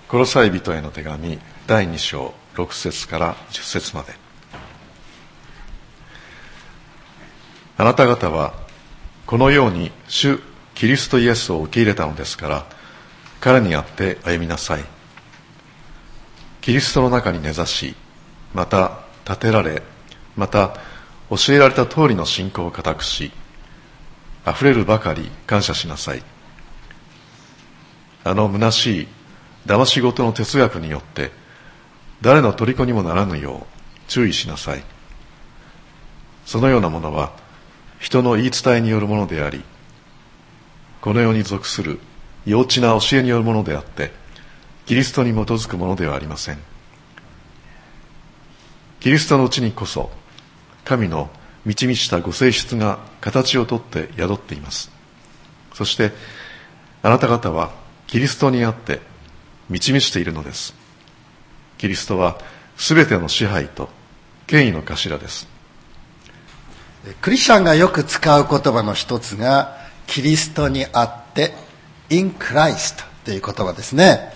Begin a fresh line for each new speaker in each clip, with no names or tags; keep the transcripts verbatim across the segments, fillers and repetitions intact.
コロサイ人への手紙だいに章ろく節からじゅっ節まで。あなた方はこのように主キリストイエスを受け入れたのですから、彼にあって歩みなさい。キリストの中に根ざし、また立てられ、また教えられた通りの信仰を固くし、あふれるばかり感謝しなさい。あの虚しい騙し事の哲学によって誰の虜にもならぬよう注意しなさい。そのようなものは人の言い伝えによるものであり、この世に属する幼稚な教えによるものであって、キリストに基づくものではありません。キリストのうちにこそ神の満ち満ちたご性質が形をとって宿っています。そしてあなた方はキリストにあって満ち満ちているのです。キリストはすべての支配と権威の頭です。
クリスチャンがよく使う言葉の一つがキリストにあって in Christ という言葉ですね。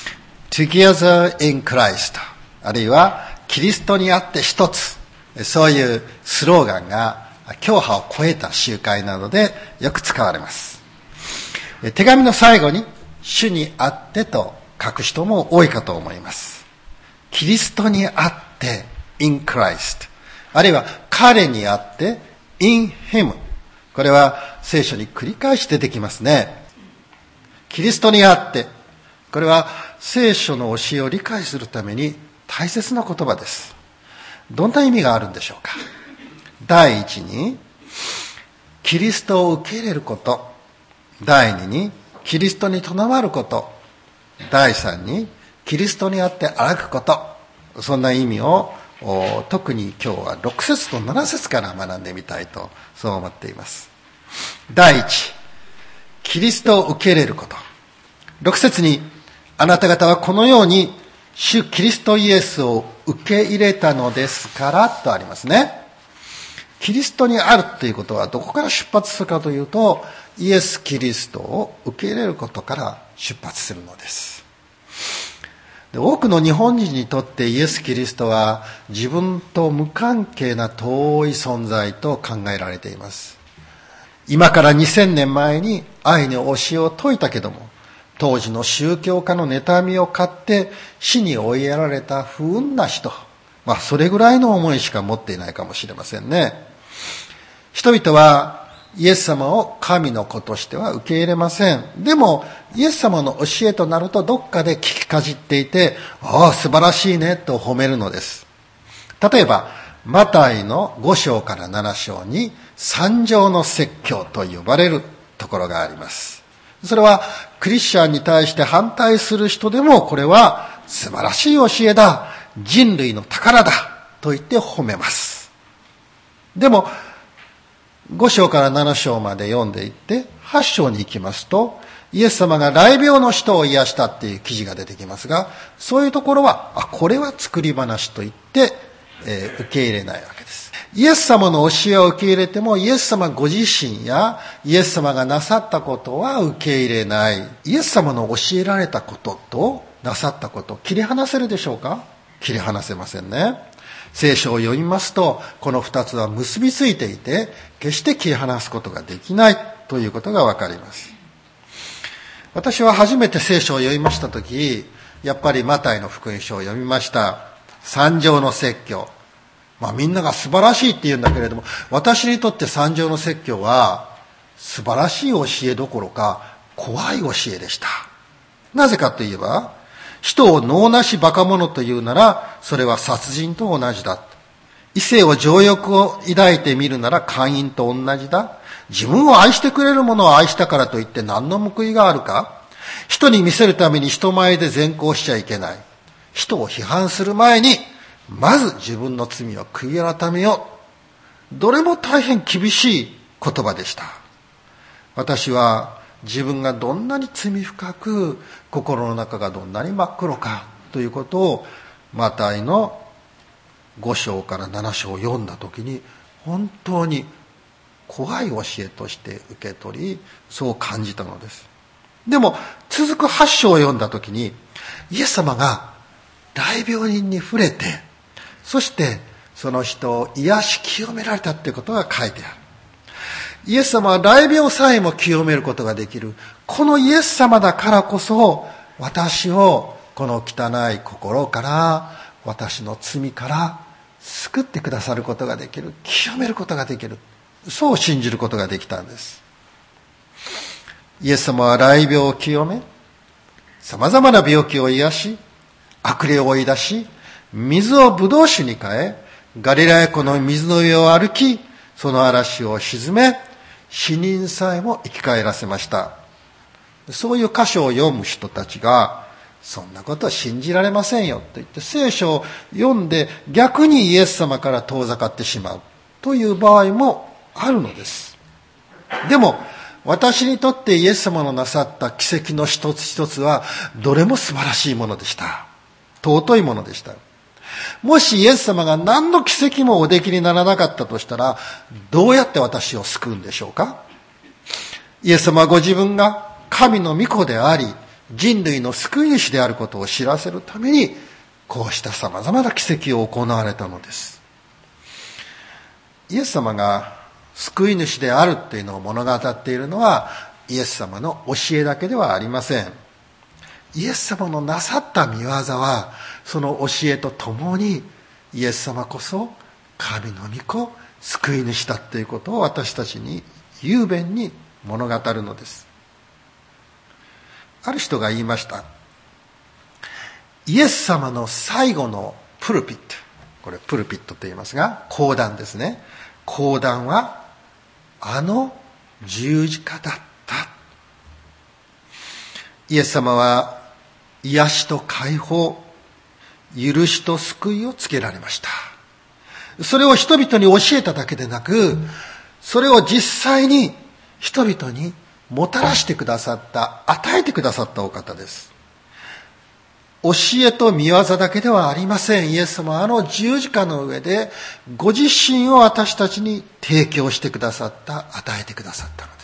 Together in Christ、 あるいはキリストにあって一つ、そういうスローガンが教派を超えた集会などでよく使われます。手紙の最後に主にあってと書く人も多いかと思います。キリストにあって in Christ、 あるいは彼にあって in him、 これは聖書に繰り返し出てきますね。キリストにあって、これは聖書の教えを理解するために大切な言葉です。どんな意味があるんでしょうか。第一にキリストを受け入れること、第二にキリストにとどまること、第三にキリストにあって歩くこと、そんな意味を特に今日はろく節となな節から学んでみたいとそう思っています。第一、キリストを受け入れること。ろく節にあなた方はこのように主キリストイエスを受け入れたのですからとありますね。キリストにあるということはどこから出発するかというと、イエス・キリストを受け入れることから出発するのです。で、多くの日本人にとってイエス・キリストは自分と無関係な遠い存在と考えられています。今からにせんねんまえに愛の教えを説いたけども、当時の宗教家の妬みを買って死に追いやられた不運な人、まあそれぐらいの思いしか持っていないかもしれませんね。人々はイエス様を神の子としては受け入れません。でもイエス様の教えとなるとどっかで聞きかじっていて、ああ素晴らしいねと褒めるのです。例えばマタイのご章からなな章に三条の説教と呼ばれるところがあります。それはクリスチャンに対して反対する人でも、これは素晴らしい教えだ、人類の宝だと言って褒めます。でもご章からなな章まで読んでいってはち章に行きますと、イエス様が癩病の人を癒したっていう記事が出てきますが、そういうところはあこれは作り話と言って、えー、受け入れないわけです。イエス様の教えを受け入れても、イエス様ご自身やイエス様がなさったことは受け入れない。イエス様の教えられたこととなさったこと、切り離せるでしょうか。切り離せませんね。聖書を読みますと、この二つは結びついていて、決して切り離すことができないということがわかります。私は初めて聖書を読みましたとき、やっぱりマタイの福音書を読みました。三条の説教。まあみんなが素晴らしいって言うんだけれども、私にとって三条の説教は素晴らしい教えどころか怖い教えでした。なぜかといえば、人を能なしバカ者というならそれは殺人と同じだ。異性を情欲を抱いてみるなら姦淫と同じだ。自分を愛してくれる者を愛したからといって何の報いがあるか。人に見せるために人前で善行しちゃいけない。人を批判する前にまず自分の罪を悔い改めよう。どれも大変厳しい言葉でした。私は自分がどんなに罪深く、心の中がどんなに真っ黒かということをマタイのご章からなな章を読んだときに本当に怖い教えとして受け取り、そう感じたのです。でも続くはち章を読んだときに、 イエス様が大病人に触れて、そしてその人を癒し清められたということが書いてある。イエス様は大病さえも清めることができる。このイエス様だからこそ、私をこの汚い心から、私の罪から救ってくださることができる。清めることができる。そう信じることができたんです。イエス様は癩病を清め、様々な病気を癒し、悪霊を追い出し、水をブドウ酒に変え、ガリラヤ湖の水の上を歩き、その嵐を沈め、死人さえも生き返らせました。そういう箇所を読む人たちが、そんなことは信じられませんよと言って聖書を読んで逆にイエス様から遠ざかってしまうという場合もあるのです。でも私にとってイエス様のなさった奇跡の一つ一つはどれも素晴らしいものでした。尊いものでした。もしイエス様が何の奇跡もおできにならなかったとしたら、どうやって私を救うんでしょうか。イエス様はご自分が神の御子であり、人類の救い主であることを知らせるために、こうした様々な奇跡を行われたのです。イエス様が救い主であるというのを物語っているのは、イエス様の教えだけではありません。イエス様のなさった御業は、その教えとともに、イエス様こそ神の御子、救い主だということを私たちに雄弁に物語るのです。ある人が言いました。イエス様の最後のプルピット、これプルピットと言いますが、講談ですね。講談はあの十字架だった。イエス様は癒しと解放、許しと救いをつけられました。それを人々に教えただけでなく、それを実際に人々にもたらしてくださった、与えてくださったお方です。教えと御業だけではありません。イエス様はあの十字架の上でご自身を私たちに提供してくださった、与えてくださったのです。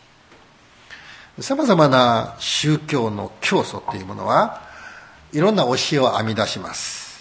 様々な宗教の教祖というものはいろんな教えを編み出します。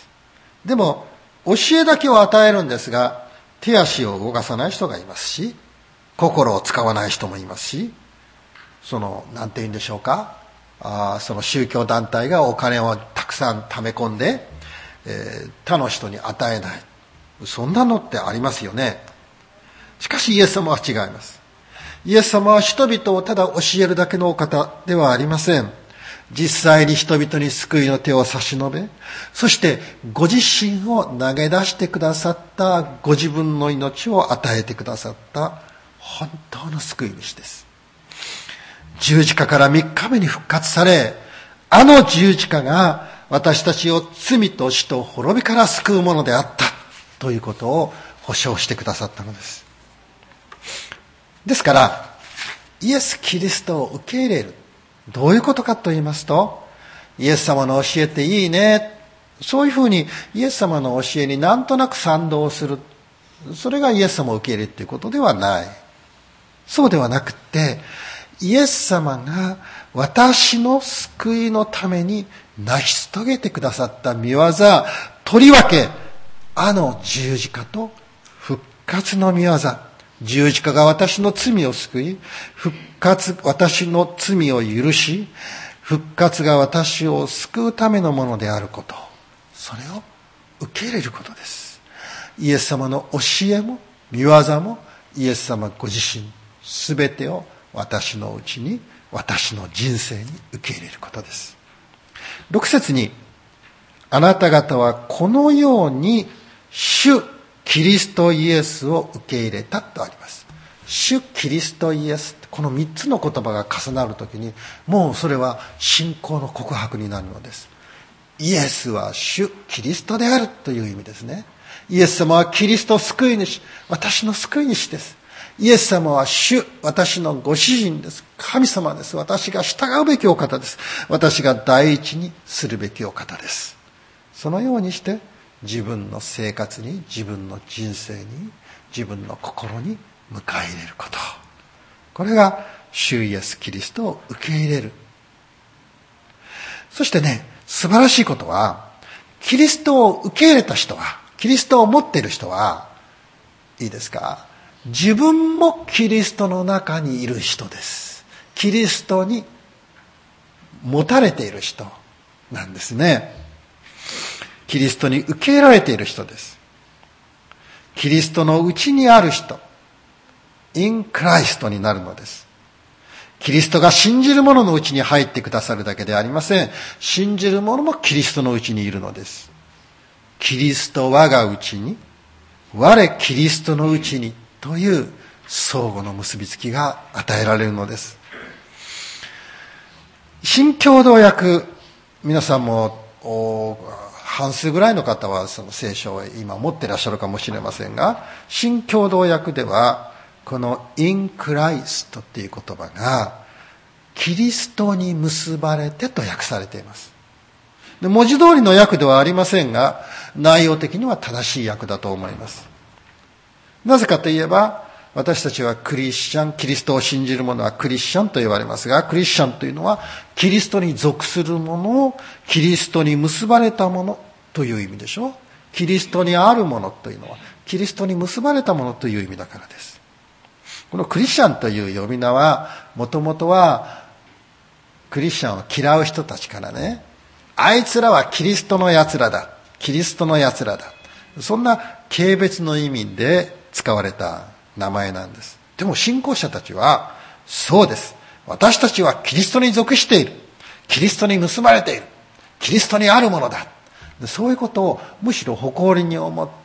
でも教えだけを与えるんですが、手足を動かさない人がいますし、心を使わない人もいますし、そのなんて言うんでしょうか、あその宗教団体がお金をたくさん貯め込んで、えー、他の人に与えない、そんなのってありますよね。しかしイエス様は違います。イエス様は人々をただ教えるだけのお方ではありません。実際に人々に救いの手を差し伸べ、そしてご自身を投げ出してくださったご自分の命を与えてくださった本当の救い主です。十字架からみっかめに復活され、あの十字架が私たちを罪と死と滅びから救うものであったということを保証してくださったのです。ですからイエス・キリストを受け入れる、どういうことかと言いますと、イエス様の教えていいね、そういうふうにイエス様の教えになんとなく賛同する、それがイエス様を受け入れるということではない。そうではなくて、イエス様が私の救いのために成し遂げてくださった御業、とりわけあの十字架と復活の御業、十字架が私の罪を救い、復活、私の罪を許し、復活が私を救うためのものであること、それを受け入れることです。イエス様の教えも御業もイエス様ご自身すべてを私のうちに、私の人生に受け入れることです。ろく節に、あなた方はこのように主キリストイエスを受け入れたとあります。主キリストイエス、このみっつの言葉が重なるときに、もうそれは信仰の告白になるのです。イエスは主キリストであるという意味ですね。イエス様はキリスト救い主、私の救い主です。イエス様は主、私のご主人です。神様です。私が従うべきお方です。私が第一にするべきお方です。そのようにして自分の生活に、自分の人生に、自分の心に迎え入れること、これが主イエスキリストを受け入れる。そしてね、 素晴らしいことは、キリストを受け入れた人は、キリストを持っている人は、いいですか？自分もキリストの中にいる人です。キリストに持たれている人なんですね。キリストに受け入れられている人です。キリストのうちにある人、in Christ になるのです。キリストが信じる者のうちに入ってくださるだけではありません。信じる者もキリストのうちにいるのです。キリスト我がうちに、我キリストのうちにという相互の結びつきが与えられるのです。新共同訳、皆さんも半数ぐらいの方はその聖書を今持っていらっしゃるかもしれませんが、新共同訳ではこの in Christ っていう言葉がキリストに結ばれてと訳されています。で、文字通りの訳ではありませんが、内容的には正しい訳だと思います。なぜかといえば、私たちはクリスチャン、キリストを信じる者はクリスチャンと言われますが、クリスチャンというのはキリストに属する者、キリストに結ばれた者という意味でしょ。キリストにある者というのはキリストに結ばれた者という意味だからです。このクリスチャンという呼び名は、もともとはクリスチャンを嫌う人たちからね、あいつらはキリストの奴らだ、キリストの奴らだ、そんな軽蔑の意味で使われた名前なんです。でも信仰者たちは、そうです、私たちはキリストに属している、キリストに結ばれている、キリストにあるものだ、そういうことをむしろ誇りに思って、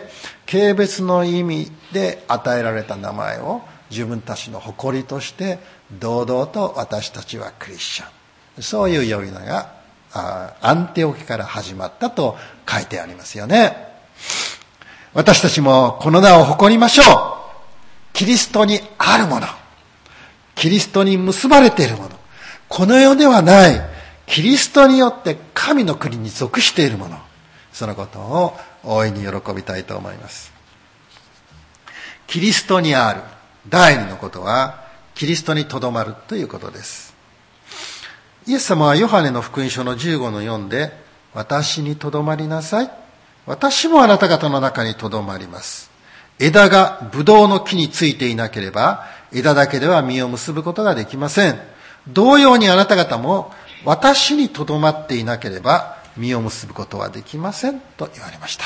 軽蔑の意味で与えられた名前を自分たちの誇りとして堂々と私たちはクリスチャン、そういう呼び名があアンティオキから始まったと書いてありますよね。私たちもこの名を誇りましょう。キリストにあるもの、キリストに結ばれているもの、この世ではないキリストによって神の国に属しているもの、そのことを大いに喜びたいと思います。キリストにある第二のことは、キリストにとどまるということです。イエス様はヨハネの福音書のじゅうごのよんで、私にとどまりなさい、私もあなた方の中にとどまります。枝がブドウの木についていなければ、枝だけでは実を結ぶことができません。同様にあなた方も私にとどまっていなければ実を結ぶことはできませんと言われました。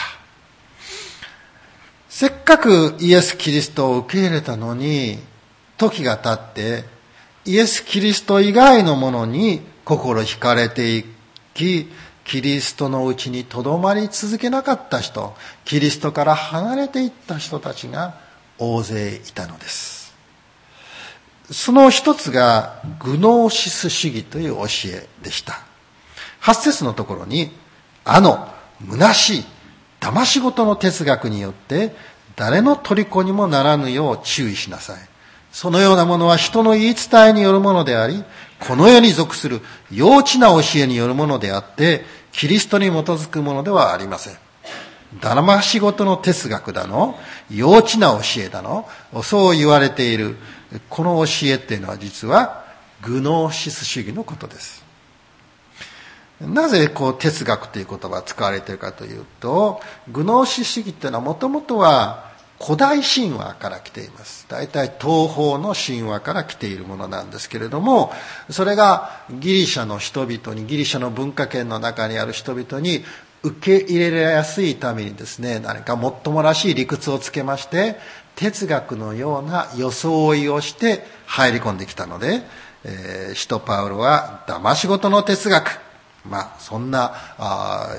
せっかくイエス・キリストを受け入れたのに、時が経ってイエス・キリスト以外のものに心惹かれていき、キリストのうちにとどまり続けなかった人、キリストから離れていった人たちが大勢いたのです。その一つがグノーシス主義という教えでした。はち節のところに、あの虚しい騙し事の哲学によって誰の虜にもならぬよう注意しなさい。そのようなものは人の言い伝えによるものであり、この世に属する幼稚な教えによるものであって、キリストに基づくものではありません。騙し事の哲学だの、幼稚な教えだの、そう言われているこの教えっていうのは、実はグノーシス主義のことです。なぜこう哲学という言葉が使われているかというと、グノーシス主義っていうのはもともとは古代神話から来ています。大体東方の神話から来ているものなんですけれども、それがギリシャの人々に、ギリシャの文化圏の中にある人々に受け入れやすいためにですね、何かもっともらしい理屈をつけまして、哲学のような装いをして入り込んできたので、えー、使徒パウロは騙し事の哲学、まあそんなあ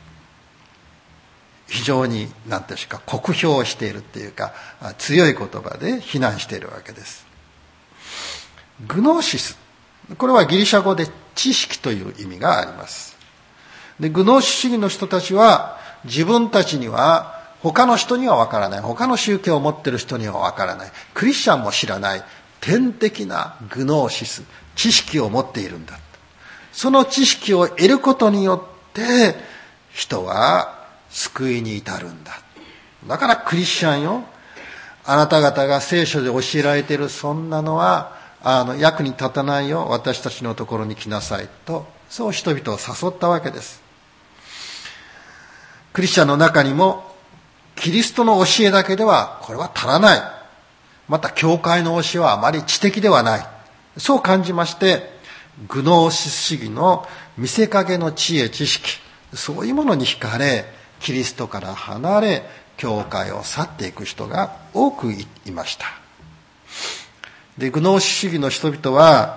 非常に何ていうか酷評しているっていうか、強い言葉で非難しているわけです。グノーシス、これはギリシャ語で知識という意味があります。で、グノーシス主義の人たちは、自分たちには他の人にはわからない、他の宗教を持っている人にはわからない、クリスチャンも知らない天的なグノーシス、知識を持っているんだ。その知識を得ることによって人は救いに至るんだ。だからクリスチャンよ、あなた方が聖書で教えられているそんなのはあの役に立たないよ、私たちのところに来なさいとそう人々を誘ったわけです。クリスチャンの中にもキリストの教えだけではこれは足らない。また教会の教えはあまり知的ではない。そう感じまして、グノーシス主義の見せかけの知恵知識、そういうものに惹かれ、キリストから離れ、教会を去っていく人が多くいました。で、グノーシス主義の人々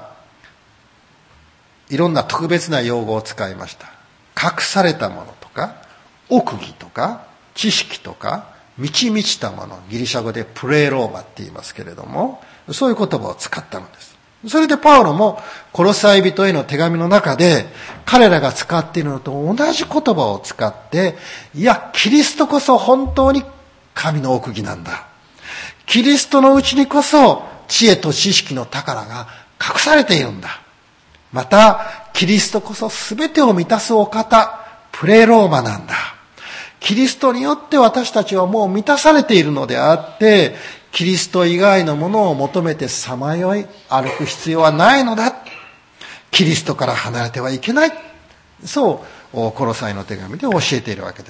はいろんな特別な用語を使いました。隠されたものとか、奥義とか、知識とか、満ち満ちたもの、ギリシャ語でプレーローマって言いますけれども、そういう言葉を使ったのです。それでパウロもコロサイ人への手紙の中で彼らが使っているのと同じ言葉を使って、いや、キリストこそ本当に神の奥義なんだ。キリストのうちにこそ知恵と知識の宝が隠されているんだ。また、キリストこそ全てを満たすお方、プレローマなんだ。キリストによって私たちはもう満たされているのであって、キリスト以外のものを求めてさまよい歩く必要はないのだ。キリストから離れてはいけない。そうコロサイの手紙で教えているわけです。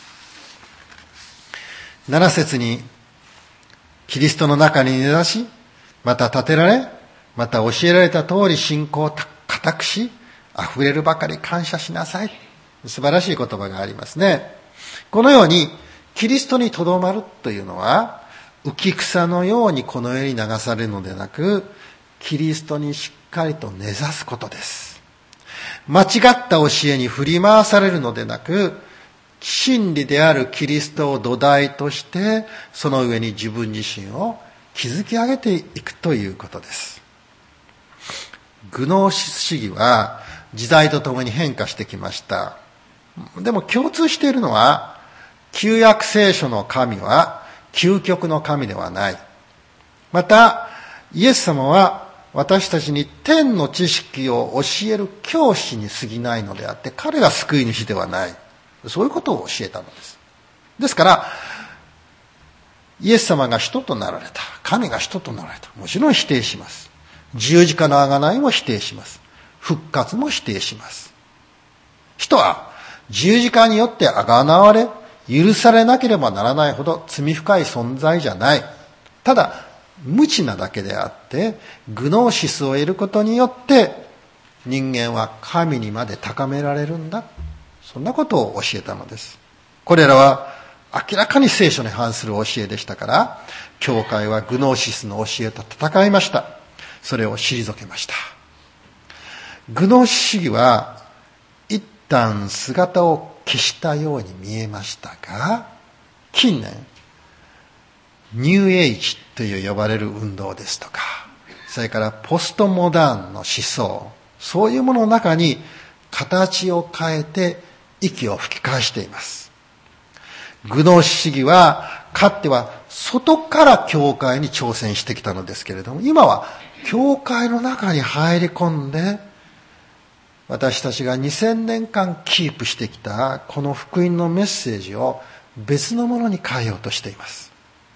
なな節に、キリストの中に根ざし、また立てられ、また教えられた通り信仰を固くし、溢れるばかり感謝しなさい。素晴らしい言葉がありますね。このように、キリストにとどまるというのは、浮草のようにこの世に流されるのでなく、キリストにしっかりと根ざすことです。間違った教えに振り回されるのでなく、真理であるキリストを土台として、その上に自分自身を築き上げていくということです。グノーシス主義は時代とともに変化してきました。でも共通しているのは、旧約聖書の神は究極の神ではない。また、イエス様は私たちに天の知識を教える教師に過ぎないのであって、彼が救い主ではない。そういうことを教えたのです。ですから、イエス様が人となられた。神が人となられた。もちろん否定します。十字架の贖いも否定します。復活も否定します。人は十字架によって贖われ、許されなければならないほど罪深い存在じゃない。ただ、無知なだけであって、グノーシスを得ることによって、人間は神にまで高められるんだ。そんなことを教えたのです。これらは明らかに聖書に反する教えでしたから、教会はグノーシスの教えと戦いました。それを退けました。グノーシス主義は一旦姿を消したように見えましたが、近年ニューエイジという呼ばれる運動ですとか、それからポストモダンの思想、そういうものの中に形を変えて息を吹き返しています。グノーシス主義はかつては外から教会に挑戦してきたのですけれども、今は教会の中に入り込んで、私たちがにせんねんかんキープしてきたこの福音のメッセージを別のものに変えようとしています。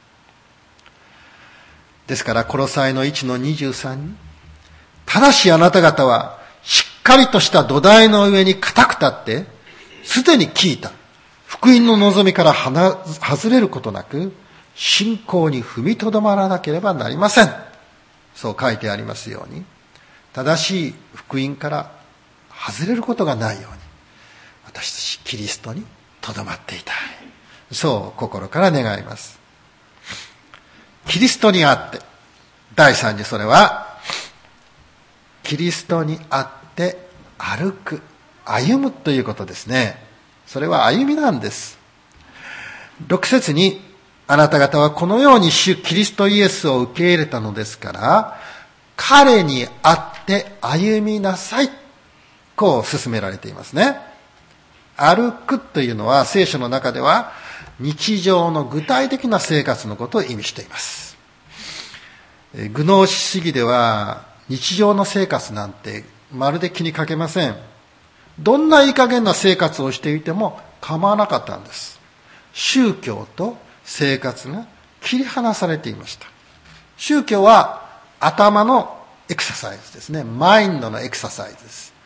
ですからコロサイのいちのにじゅうさんに、ただしあなた方はしっかりとした土台の上に固く立って、すでに聞いた福音の望みから外れることなく、信仰に踏みとどまらなければなりません。そう書いてありますように、正しい福音から外れることがないように、私たちキリストにとどまっていたい。そう心から願います。キリストにあって、第三にそれは、キリストにあって歩く、歩むということですね。それは歩みなんです。六節に、あなた方はこのように主キリストイエスを受け入れたのですから、彼にあって歩みなさい。こう進められていますね。歩くというのは聖書の中では日常の具体的な生活のことを意味しています。グノーシス主義では日常の生活なんてまるで気にかけません。どんないい加減な生活をしていても構わなかったんです。宗教と生活が切り離されていました。宗教は頭のエクササイズですね。マインドのエクササイズです。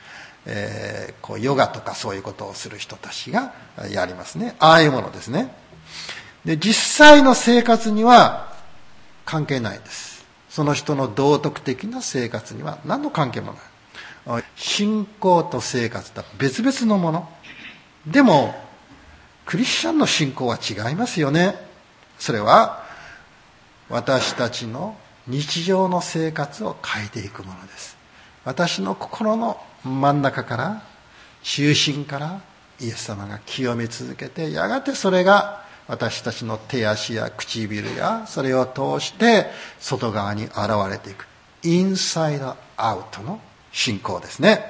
えー、こうヨガとかそういうことをする人たちがやりますね。ああいうものですね。で、実際の生活には関係ないです。その人の道徳的な生活には何の関係もない。信仰と生活とは別々のもの。でも、クリスチャンの信仰は違いますよね。それは、私たちの日常の生活を変えていくものです。私の心の真ん中から、中心からイエス様が清め続けて、やがてそれが私たちの手足や唇やそれを通して外側に現れていく。インサイドアウトの信仰ですね。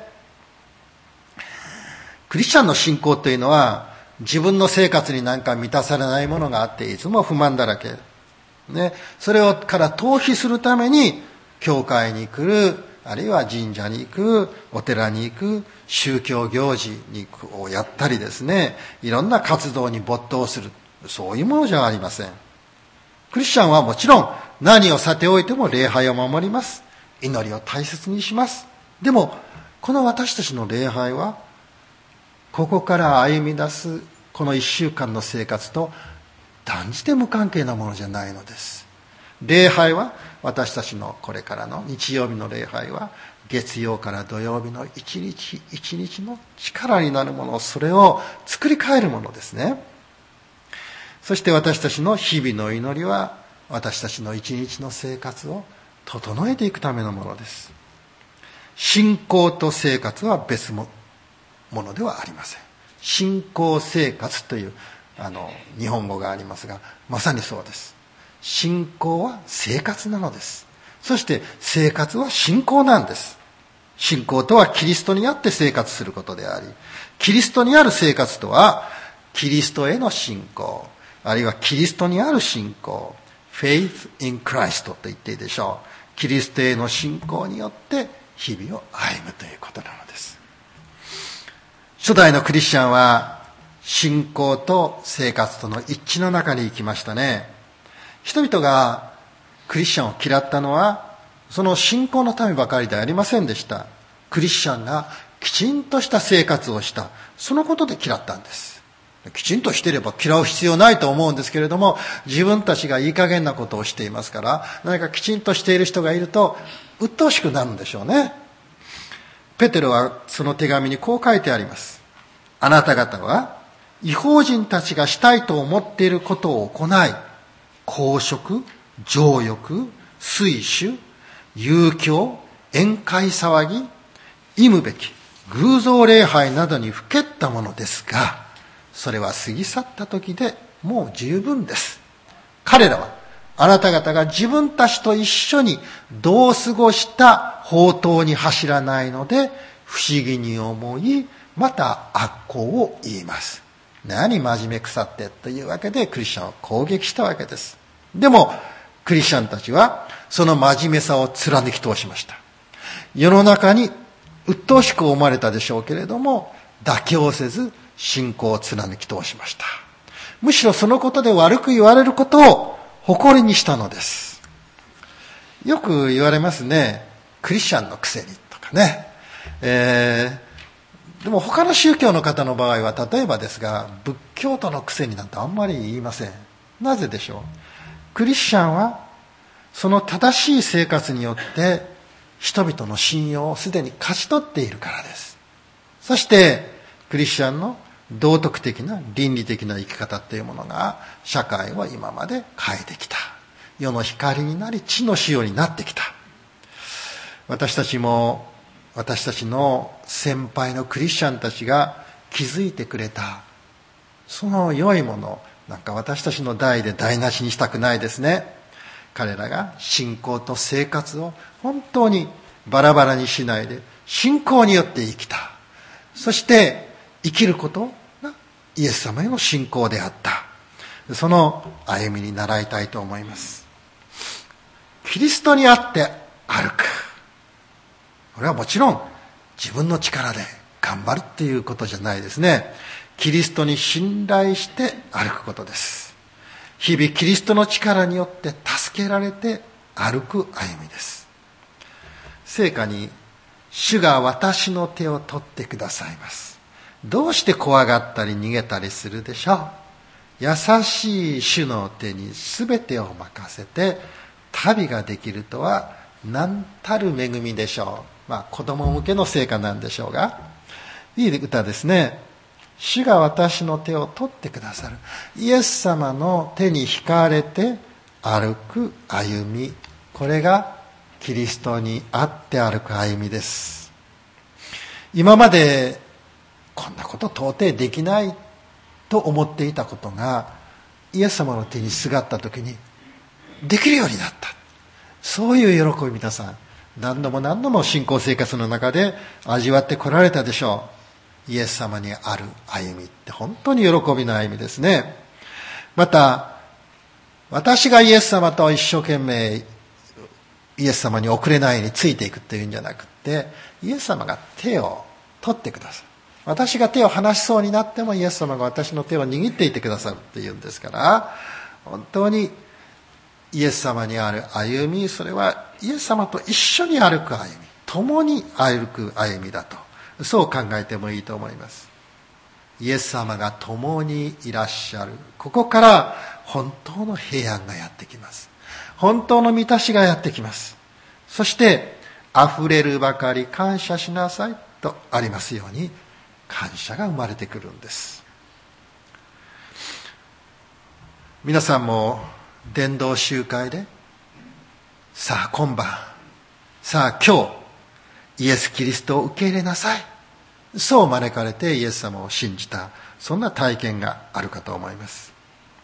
クリスチャンの信仰というのは、自分の生活になんか満たされないものがあって、いつも不満だらけ。ね、それをから逃避するために、教会に来る、あるいは神社に行く、お寺に行く、宗教行事にをやったりですね、いろんな活動に没頭する。そういうものじゃありません。クリスチャンはもちろん何をさておいても礼拝を守ります。祈りを大切にします。でも、この私たちの礼拝は、ここから歩み出すこの一週間の生活と断じて無関係なものじゃないのです。礼拝は私たちのこれからの日曜日の礼拝は月曜から土曜日の一日一日の力になるもの、それを作り変えるものですね。そして私たちの日々の祈りは私たちの一日の生活を整えていくためのものです。信仰と生活は別もものではありません。信仰生活というあの日本語がありますが、まさにそうです。信仰は生活なのです。そして生活は信仰なんです。信仰とはキリストにあって生活することであり、キリストにある生活とはキリストへの信仰、あるいはキリストにある信仰、Faith in Christ と言っていいでしょう。キリストへの信仰によって日々を歩むということなのです。初代のクリスチャンは信仰と生活との一致の中に生きましたね。人々がクリスチャンを嫌ったのはその信仰のためばかりではありませんでした。クリスチャンがきちんとした生活をした、そのことで嫌ったんです。きちんとしていれば嫌う必要ないと思うんですけれども、自分たちがいい加減なことをしていますから、何かきちんとしている人がいると鬱陶しくなるんでしょうね。ペテロはその手紙にこう書いてあります。あなた方は異邦人たちがしたいと思っていることを行い、公職、情欲、水酒、遊興、宴会騒ぎ、忌むべき偶像礼拝などにふけったものですが、それは過ぎ去った時でもう十分です。彼らはあなた方が自分たちと一緒にどう過ごした法灯に走らないので不思議に思い、また悪行を言います。何真面目腐ってというわけでクリスチャンを攻撃したわけです。でもクリスチャンたちはその真面目さを貫き通しました。世の中に鬱陶しく思われたでしょうけれども、妥協せず信仰を貫き通しました。むしろそのことで悪く言われることを誇りにしたのです。よく言われますね。クリスチャンのくせにとかね。えーでも他の宗教の方の場合は、例えばですが、仏教徒のくせになんてあんまり言いません。なぜでしょう。クリスチャンはその正しい生活によって人々の信用をすでに勝ち取っているからです。そしてクリスチャンの道徳的な倫理的な生き方っていうものが社会を今まで変えてきた。世の光になり地の塩になってきた。私たちも私たちの先輩のクリスチャンたちが築いてくれたその良いもの、なんか私たちの代で台無しにしたくないですね。彼らが信仰と生活を本当にバラバラにしないで信仰によって生きた。そして生きることがイエス様への信仰であった。その歩みに習いたいと思います。キリストにあって歩く。これはもちろん自分の力で頑張るっていうことじゃないですね。キリストに信頼して歩くことです。日々キリストの力によって助けられて歩く歩みです。聖歌に主が私の手を取ってくださいます。どうして怖がったり逃げたりするでしょう。優しい主の手に全てを任せて旅ができるとは何たる恵みでしょう。まあ子供向けの聖歌なんでしょうが、いい歌ですね。主が私の手を取ってくださる。イエス様の手に引かれて歩く歩み、これがキリストにあって歩く歩みです。今までこんなこと到底できないと思っていたことがイエス様の手にすがった時にできるようになった。そういう喜び、皆さん何度も何度も信仰生活の中で味わってこられたでしょう。イエス様にある歩みって本当に喜びの歩みですね。また私がイエス様と一生懸命イエス様に遅れないようについていくっていうんじゃなくて、イエス様が手を取ってくださる。私が手を離しそうになってもイエス様が私の手を握っていてくださるっていうんですから、本当にイエス様にある歩み、それはイエス様と一緒に歩く歩み、共に歩く歩みだと、そう考えてもいいと思います。イエス様が共にいらっしゃる、ここから本当の平安がやってきます。本当の満たしがやってきます。そして溢れるばかり感謝しなさいとありますように、感謝が生まれてくるんです。皆さんも伝道集会で、さあ今晩、さあ今日イエス・キリストを受け入れなさい、そう招かれてイエス様を信じた、そんな体験があるかと思います。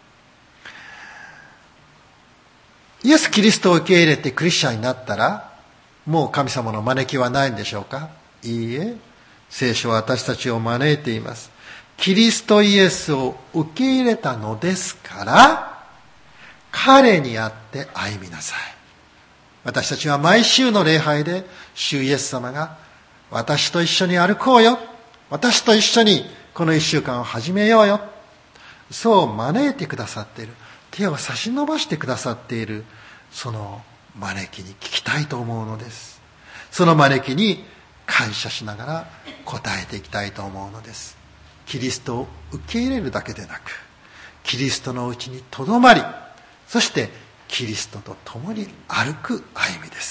イエス・キリストを受け入れてクリスチャンになったら、もう神様の招きはないんでしょうか。いいえ、聖書は私たちを招いています。キリストイエスを受け入れたのですから、彼にあって歩みなさい。私たちは毎週の礼拝で主イエス様が私と一緒に歩こうよ、私と一緒にこの一週間を始めようよ、そう招いてくださっている、手を差し伸ばしてくださっている、その招きに聞きたいと思うのです。その招きに感謝しながら応えていきたいと思うのです。キリストを受け入れるだけでなく、キリストのうちにとどまり、そしてキリストと共に歩く歩みです。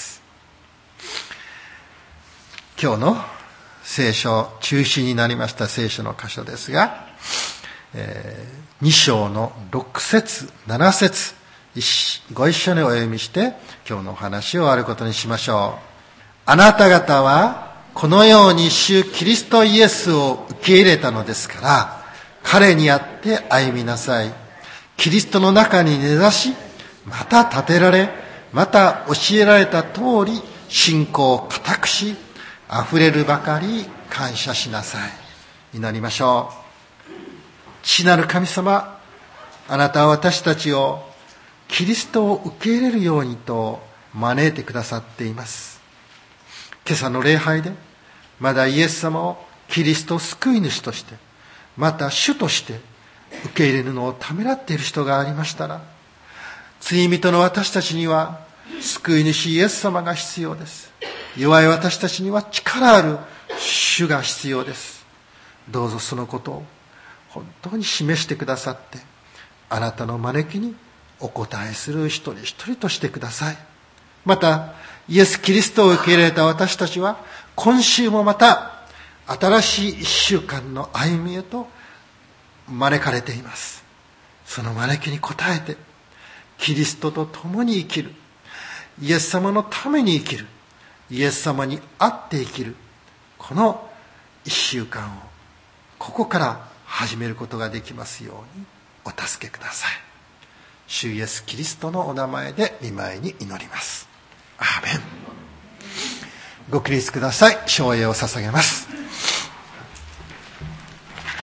今日の聖書中心になりました聖書の箇所ですが、えー、に章のろく節なな節、ご一緒にお読みして今日のお話を終わることにしましょう。あなた方はこのように主キリストイエスを受け入れたのですから、彼にあって歩みなさい。キリストの中に根ざし、また立てられ、また教えられた通り信仰を固くし、溢れるばかり感謝しなさい。祈りましょう。父なる神様、あなたは私たちをキリストを受け入れるようにと招いてくださっています。今朝の礼拝でまだイエス様をキリスト救い主として、また主として受け入れるのをためらっている人がありましたら、罪人の私たちには救い主イエス様が必要です。弱い私たちには力ある主が必要です。どうぞそのことを本当に示してくださって、あなたの招きにお答えする一人一人としてください。またイエス・キリストを受け入れた私たちは、今週もまた新しい一週間の歩みへと招かれています。その招きに応えて、キリストと共に生きる、イエス様のために生きる、イエス様にあって生きる、この一週間をここから始めることができますようにお助けください。主イエス・キリストのお名前で御前に祈ります。アーメン。ご起立ください。唱詠を捧げます。